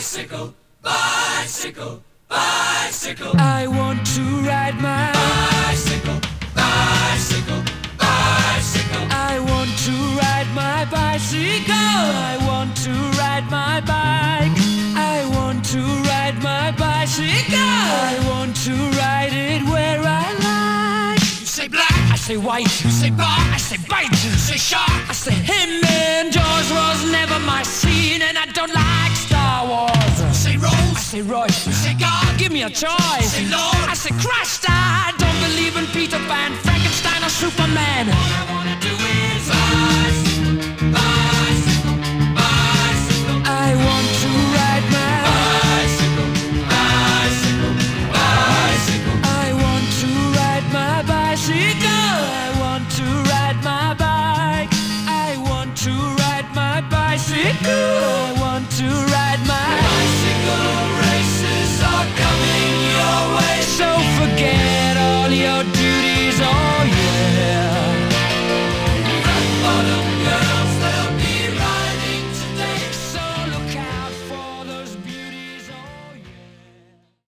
Bicycle, bicycle, bicycle. I want to ride my bicycle, bicycle, bicycle. I want to ride my bicycle. I want to ride my bike. I want to ride my bicycle. I want to ride it where I like. You say black, I say white. you say bar, I say bite. you say shark. I say him and Jaws was never my scene, and I don't like Star Wars. You say rose, I say Royce. you say God, Give me a choice. say Lord. I say Christ. I don't believe in Peter Pan, Frankenstein, or Superman.